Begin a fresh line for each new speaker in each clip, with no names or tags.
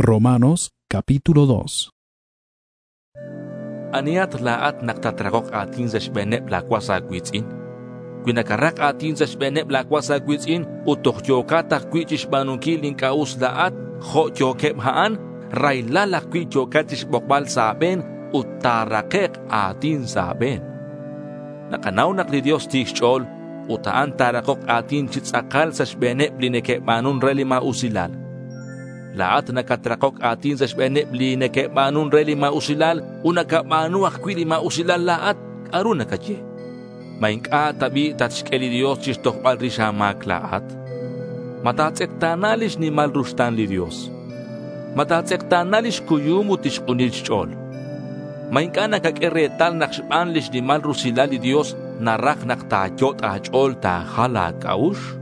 Romanos capítulo 2.
Aniat laat naktatragok atin sa shbenep lakwasa gwitsin. Kwinakarak atin sa shbenep lakwasa gwitsin, utokyoka takwitish banungkiling kaus laat, khokyokep haan, raylala kwityokatish bokbal saben, utarakek atin saben. Nakanaw nakli Dios tikshol, utaan tarakok atin chitsakal sa shbenep linekep manun relima usilal. Laat nakatrakok atin sa shbenep linekep manun relima usilal, unakapmanu akwili mausilal laat, aru nakatye. Maingka tabi tatskeli Dios chistokbal rishamak laat. Matatsektanalish ni malrustan li Dios. Matatsektanalish kuyumu tishkunil chol. Maingka nakakeretal nakshpanlish ni malrusilal li Dios, narak naktakyot achol ta halak aush.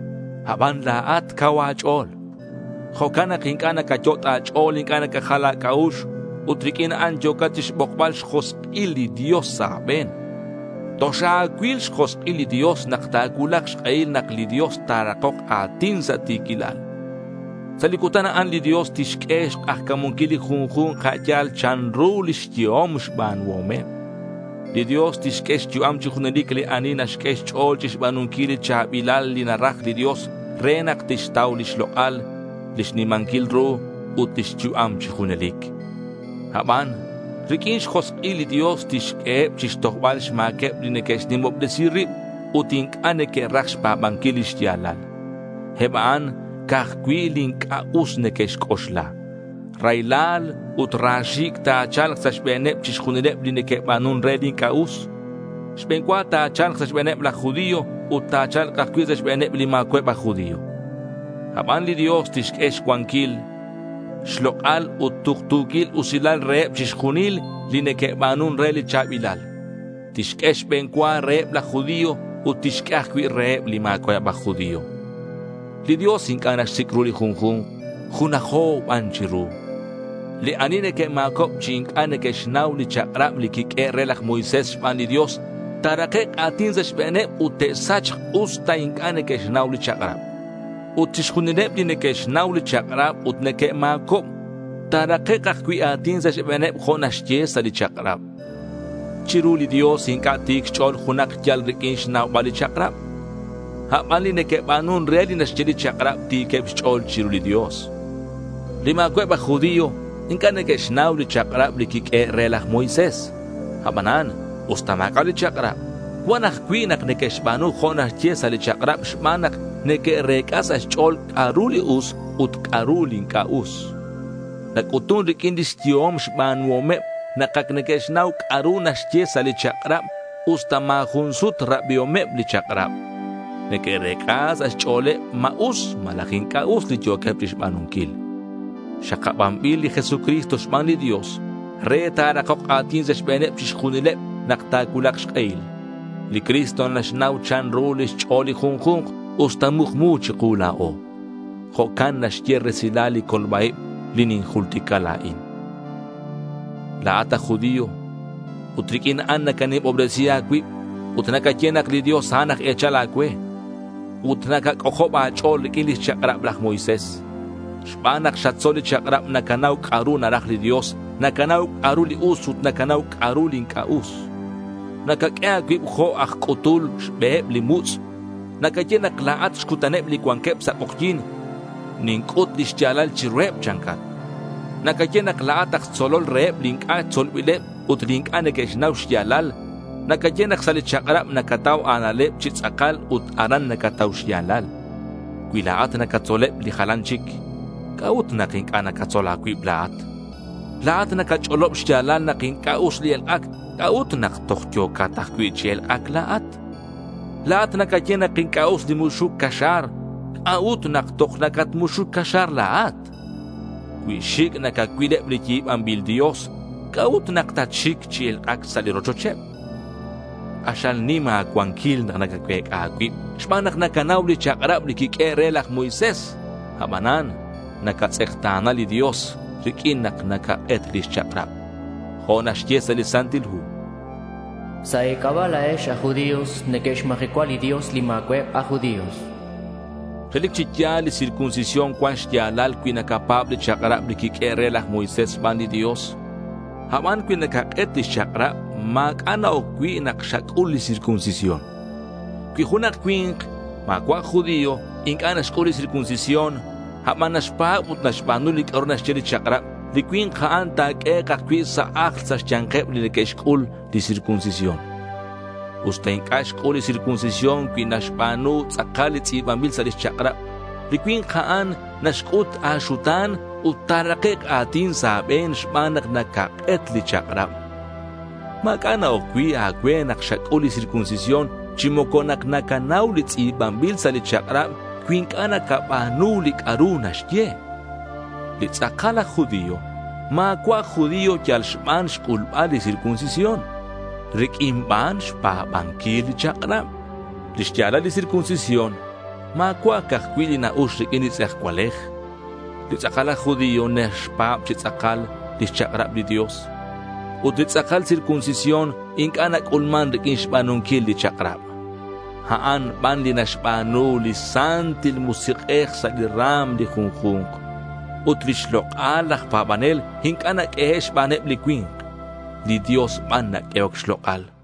Haban laat kawachol. Khokana kinkana kakyot achol inkana kahala kaush, utrikina anjokatish bokbal shkos ili Dios saben. Tosha akwil shkos ili Dios naktakulak shkail nakli Dios tarakok atin sa tikilal. Sa likutan aan li Dios tishkesh ahkamunkili khunkhun khatyal chanrulish tiyom shban wome. Li Dios tishkesh tiyom chikhunalik li anin ashkesh chol chishbanunkili chabilal li narak li Dios renak tishtaulish lokal lishni mankilro utishchuam chihunelik. Haban, rikinsh khosqili Dios tishkeb chishtohbal shmakeb linekesh nimobdesirib utink aneke rakshpa bankilish yalal. Heban, kahkwilin kaus nekesh koshla. Railal utrashik ta chalk sa shbeneb chishhuneleb linekeb banun redin kaus. Shbenkwa ta chalk sa shbeneb la judío uta chalk kahkwil sa shbeneb limakweba judío. Haban li Dios tishkesh kwankil, shlokal utuktukil usilal reeb chishkunil linekebanun reli chabilal. Tishkesh benkwa reeb la judío utishkahkwi reeb limakwaya ba judío. Li Dios inkanash sikruli junjun, junaho banchiru. Li anineke makop chinkaneke shnaw li chakrab li kike relak Moises shpan li Dios, tarakek atin sa shbene utesach usta inkaneke shnaw li chakrab. Utishkunileb linekesh nawli chakrab utneke makop. Tarakekak kwi atin sa shbeneb khonashye sa li chakrab. Chiruli Dios hinkatik chol khunak jal rikinsh nawbali chakrab. Hapali neke banun reali nashjeli chakrab tikeb chol chiruli Dios. Lima kweba judío hinkanekesh nawli chakrab likike relak Moises. Habanan ustamakali chakrab. Wanak kwinak nekesh banu khonashye sa li chakrab shmanak neke rekas chol karuli us ut karulin kaus. Nakutun rikindis tiyom shban wome nakaknekesh naw karunas che sali chakrab ustamahunsut rabiome li chakrab. Neke rekas chole maus malaking kaus li jokep shbanunkil. Shakabambil li Jesucristo shban li Dios. Reta rakok atin sa shbenep shkhunilep naktakulak shkail. Li Cristo nashnaw chan rulis choli khunkhung ustamukhmu chikulao. Khokan nashtyer silali kolbaib linin hultikalain. Laata judío utrikin anna kanim obresia akwi utnaka chenak li Dios hanak echala akwe. Utnaka kohoba chol kilis chakrab lak Moises. Shpanak shatsoli chakrab nakanaw karu narak li Dios, nakanaw karu li usut nakanaw karu lin kaus. Nakakea kwib kho akkutul shbeb limuts. Nakakyenak laat shkutaneb li kwankep sa kokyin. Ninkut li shjalal chireb chankat. Nakakyenak laat ak tsolol reb linka tsolbileb ut linka nekeshnaw shjalal. Nakakyenak salit shakrab nakataw analeb chitsakal ut aran nakataw shjalal. Kwilaat nakatsoleb li halanchik. Kaut nakinka nakatsola kwib laat. Laat nakacholob shjalal nakinkaus li el-ak. Kaut naktokyo katakwi chel ak laat. Laat nakakyenak kinkaus di mushuk kashar. Kaut naktok nakat mushuk kashar laat. Kwishik nakakwilep li kib ambil Dios. Kaut naktachik chil ak salirochochep. Ashal nima kwankil na nakakwek akwip. Shmanak nakanaw li chakrab li kikerelak Moises. Habanan nakatsektana li Dios. Rikin nakaet li chakrab. Honashye sa lisantilhu.
Sa ikabala a judíos nekesh mahikwali Dios limakweb a judíos.
Relik chitya li circuncisión kwansh yalal kuinakapable chakrab li kikerelak Moisés ban li Dios. Haman kuinakaket li chakrab makana o kuinakshakul li circuncisión. Kuihunak kuink makwa judío inkana shkul li circuncisión. Haman nashpa ut nashpanu li karonash li chakrab li kuink haan takekak kui sa akl sa shchankeb li keshkul li circuncisión. Usted kashkul li circuncisión kui nashpanu tzakali tzibambil sa li chakrab. Likwin kaan nashkut ashutan utarakek atin saben shmanak nakaket li chakrab. Makana okwi akwe nakshakul li circuncisión chimokonak nakanaw li tzibambil sa li chakrab kwin kana kapanu li karunash ye. Li tzakala judío makwa judío kyal shman shkulba li circuncisión. Rikimban shpabankil li chakrab. Lishtyala li circuncisión makwa kahkwili na ushrik initzach kwalej. Litzakala judío neshpab chitzakal lishchakrab li Dios. Ut litzakal circuncisión inkanak ulman rikin shpanunkil li chakrab. Haan ban li nashpanu li santil musikech sa li ram li khunkhunk. Ut lishlokal pabanel hinkanak shpaneb li kwink. Li Dios ban nak eok shlokal.